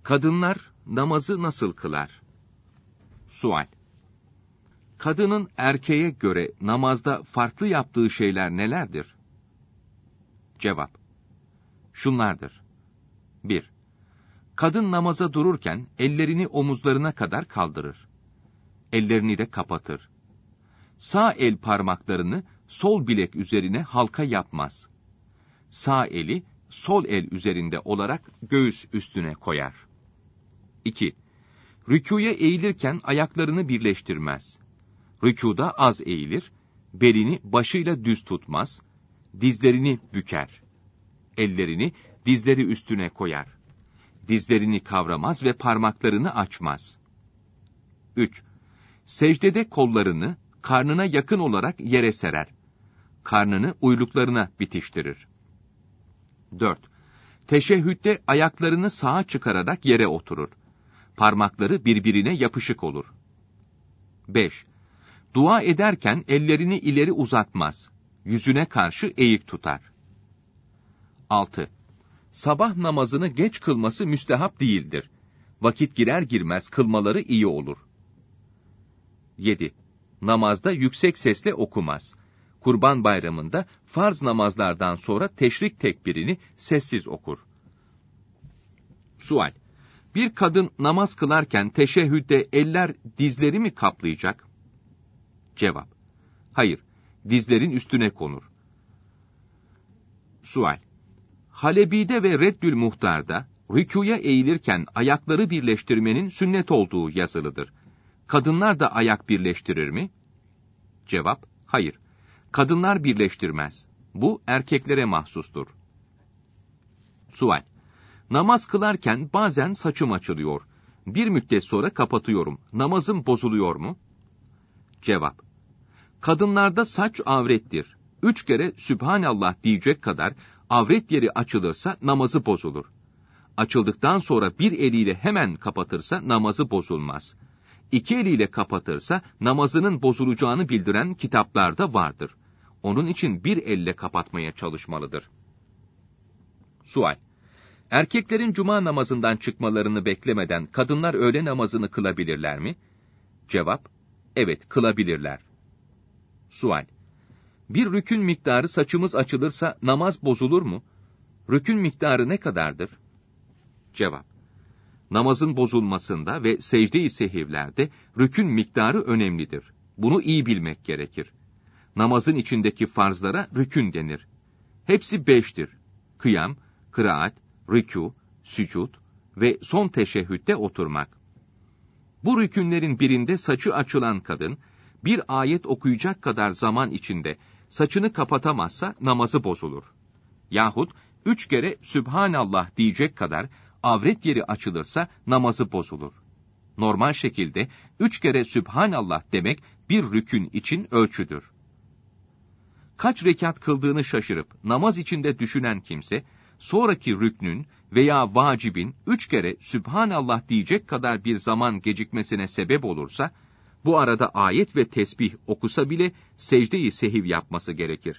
Kadınlar namazı nasıl kılar? Sual. Kadının erkeğe göre namazda farklı yaptığı şeyler nelerdir? Cevap. Şunlardır. 1. Kadın namaza dururken ellerini omuzlarına kadar kaldırır. Ellerini de kapatır. Sağ el parmaklarını sol bilek üzerine halka yapmaz. Sağ eli sol el üzerinde olarak göğüs üstüne koyar. 2. Rükûya eğilirken ayaklarını birleştirmez. Rükûda az eğilir, belini başıyla düz tutmaz, dizlerini büker. Ellerini dizleri üstüne koyar. Dizlerini kavramaz ve parmaklarını açmaz. 3. Secdede kollarını karnına yakın olarak yere serer. Karnını uyluklarına bitiştirir. 4. Teşehhütte ayaklarını sağa çıkararak yere oturur. Parmakları birbirine yapışık olur. 5. Dua ederken ellerini ileri uzatmaz. Yüzüne karşı eğik tutar. 6. Sabah namazını geç kılması müstehap değildir. Vakit girer girmez kılmaları iyi olur. 7. Namazda yüksek sesle okumaz. Kurban Bayramı'nda farz namazlardan sonra teşrik tekbirini sessiz okur. Sual. Bir kadın namaz kılarken teşehhütte eller dizleri mi kaplayacak? Cevap. Hayır, dizlerin üstüne konur. Sual. Halebi'de ve Reddül Muhtar'da rükûya eğilirken ayakları birleştirmenin sünnet olduğu yazılıdır. Kadınlar da ayak birleştirir mi? Cevap. Hayır. Kadınlar birleştirmez. Bu erkeklere mahsustur. Sual. Namaz kılarken bazen saçım açılıyor. Bir müddet sonra kapatıyorum. Namazım bozuluyor mu? Cevap. Kadınlarda saç avrettir. 3 kere Sübhanallah diyecek kadar avret yeri açılırsa namazı bozulur. Açıldıktan sonra bir eliyle hemen kapatırsa namazı bozulmaz. 2 eliyle kapatırsa namazının bozulacağını bildiren kitaplarda vardır. Onun için bir elle kapatmaya çalışmalıdır. Sual. Erkeklerin cuma namazından çıkmalarını beklemeden kadınlar öğle namazını kılabilirler mi? Cevap. Evet, kılabilirler. Sual. Bir rükün miktarı saçımız açılırsa namaz bozulur mu? Rükün miktarı ne kadardır? Cevap. Namazın bozulmasında ve secde-i sehivlerde rükün miktarı önemlidir. Bunu iyi bilmek gerekir. Namazın içindeki farzlara rükün denir. Hepsi 5'tir. Kıyam, kıraat, rükû, sücud ve son teşehhütte oturmak. Bu rükünlerin birinde saçı açılan kadın, bir ayet okuyacak kadar zaman içinde saçını kapatamazsa namazı bozulur. Yahut 3 kere Sübhanallah diyecek kadar avret yeri açılırsa namazı bozulur. Normal şekilde 3 kere Sübhanallah demek bir rükün için ölçüdür. Kaç rekat kıldığını şaşırıp namaz içinde düşünen kimse, sonraki rüknün veya vacibin 3 kere Sübhanallah diyecek kadar bir zaman gecikmesine sebep olursa, bu arada ayet ve tesbih okusa bile secde-i sehiv yapması gerekir.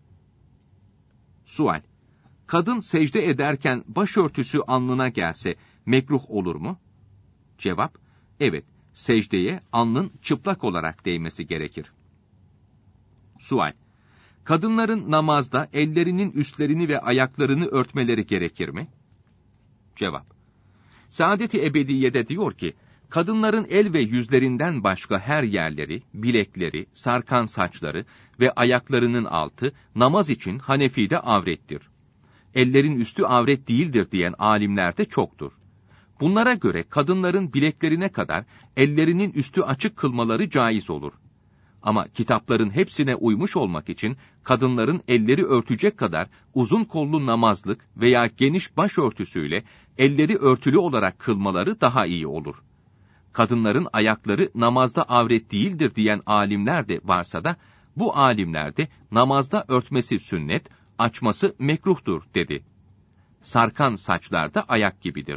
Sual. Kadın secde ederken başörtüsü alnına gelse mekruh olur mu? Cevap. Evet, secdeye alnın çıplak olarak değmesi gerekir. Sual. Kadınların namazda ellerinin üstlerini ve ayaklarını örtmeleri gerekir mi? Cevap. Saadet-i Ebediye'de diyor ki, kadınların el ve yüzlerinden başka her yerleri, bilekleri, sarkan saçları ve ayaklarının altı namaz için Hanefi'de avrettir. Ellerin üstü avret değildir diyen alimler de çoktur. Bunlara göre kadınların bileklerine kadar ellerinin üstü açık kılmaları caiz olur. Ama kitapların hepsine uymuş olmak için kadınların elleri örtecek kadar uzun kollu namazlık veya geniş başörtüsüyle elleri örtülü olarak kılmaları daha iyi olur. Kadınların ayakları namazda avret değildir diyen alimler de varsa da bu alimler de namazda örtmesi sünnet, açması mekruhtur dedi. Sarkan saçlar da ayak gibidir.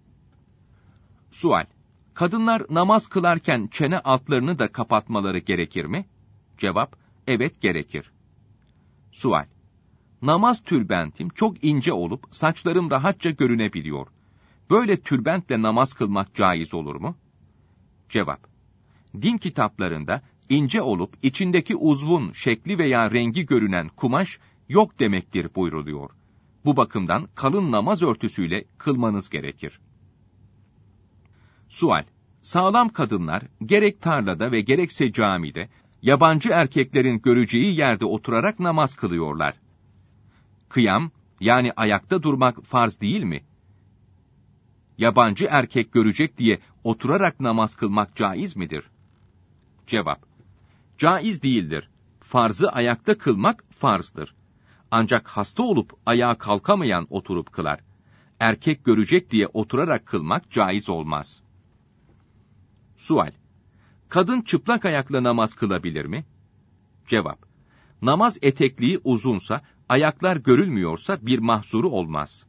Sual. Kadınlar namaz kılarken çene altlarını da kapatmaları gerekir mi? Cevap, evet gerekir. Sual. Namaz tülbentim çok ince olup saçlarım rahatça görünebiliyor. Böyle tülbentle namaz kılmak caiz olur mu? Cevap: Din kitaplarında ince olup içindeki uzvun şekli veya rengi görünen kumaş yok demektir buyruluyor. Bu bakımdan kalın namaz örtüsüyle kılmanız gerekir. Sual: Sağlam kadınlar gerek tarlada ve gerekse camide yabancı erkeklerin göreceği yerde oturarak namaz kılıyorlar. Kıyam, yani ayakta durmak farz değil mi? Yabancı erkek görecek diye oturarak namaz kılmak caiz midir? Cevap: Caiz değildir. Farzı ayakta kılmak farzdır. Ancak hasta olup ayağa kalkamayan oturup kılar. Erkek görecek diye oturarak kılmak caiz olmaz. Sual: Kadın çıplak ayakla namaz kılabilir mi? Cevap: Namaz etekliği uzunsa, ayaklar görülmüyorsa bir mahsuru olmaz.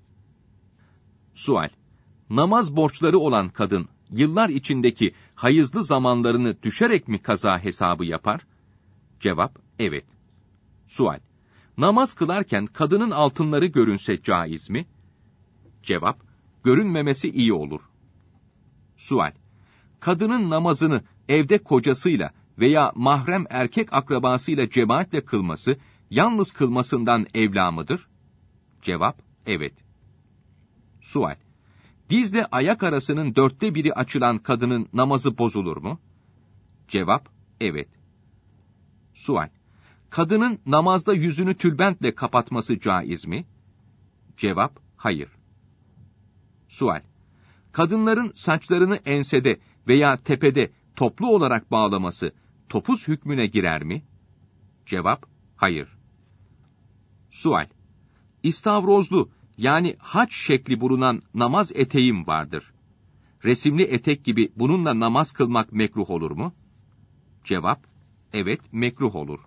Sual: Namaz borçları olan kadın, yıllar içindeki hayızlı zamanlarını düşerek mi kaza hesabı yapar? Cevap: Evet. Sual: Namaz kılarken kadının altınları görünse caiz mi? Cevap: Görünmemesi iyi olur. Sual: Kadının namazını evde kocasıyla veya mahrem erkek akrabasıyla cemaatle kılması, yalnız kılmasından evla mıdır? Cevap: Evet. Sual: Dizle ayak arasının 1/4 açılan kadının namazı bozulur mu? Cevap: Evet. Sual: Kadının namazda yüzünü tülbentle kapatması caiz mi? Cevap: Hayır. Sual: Kadınların saçlarını ensede veya tepede toplu olarak bağlaması topuz hükmüne girer mi? Cevap: Hayır. Sual: İstavrozlu, yani haç şekli bulunan namaz eteğim vardır. Resimli etek gibi bununla namaz kılmak mekruh olur mu? Cevap: Evet, mekruh olur.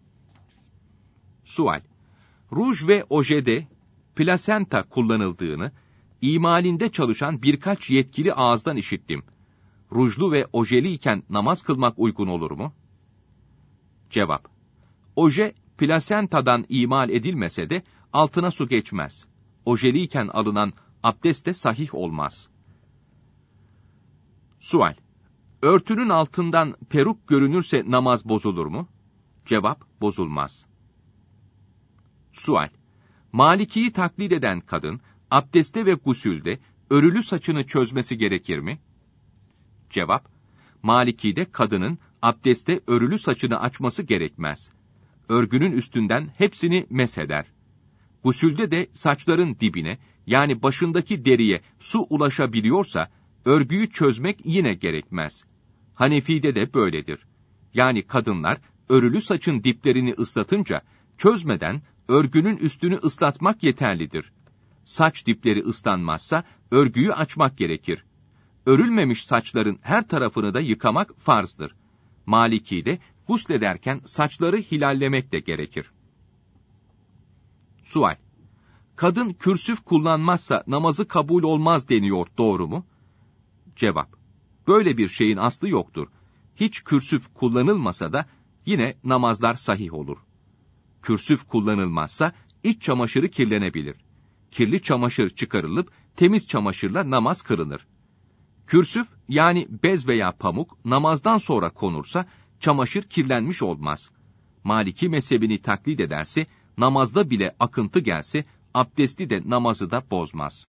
Sual: Ruj ve ojede plasenta kullanıldığını, imalinde çalışan birkaç yetkili ağızdan işittim. Rujlu ve ojeli iken namaz kılmak uygun olur mu? Cevap: Oje, plasentadan imal edilmese de altına su geçmez. Ojeliyken alınan abdest de sahih olmaz. Sual: Örtünün altından peruk görünürse namaz bozulur mu? Cevap: Bozulmaz. Sual: Maliki'yi taklit eden kadın, abdeste ve gusülde örülü saçını çözmesi gerekir mi? Cevap: Maliki'de kadının abdeste örülü saçını açması gerekmez. Örgünün üstünden hepsini mesheder. Gusülde de saçların dibine, yani başındaki deriye su ulaşabiliyorsa, örgüyü çözmek yine gerekmez. Hanefi'de de böyledir. Yani kadınlar örülü saçın diplerini ıslatınca, çözmeden örgünün üstünü ıslatmak yeterlidir. Saç dipleri ıslanmazsa örgüyü açmak gerekir. Örülmemiş saçların her tarafını da yıkamak farzdır. Maliki'de guslederken saçları hilallemek de gerekir. Sual: Kadın kürsüf kullanmazsa namazı kabul olmaz deniyor, doğru mu? Cevap: Böyle bir şeyin aslı yoktur. Hiç kürsüf kullanılmasa da yine namazlar sahih olur. Kürsüf kullanılmazsa iç çamaşırı kirlenebilir. Kirli çamaşır çıkarılıp temiz çamaşırla namaz kılınır. Kürsüf, yani bez veya pamuk namazdan sonra konursa çamaşır kirlenmiş olmaz. Maliki mezhebini taklit ederse, namazda bile akıntı gelse abdesti de namazı da bozmaz.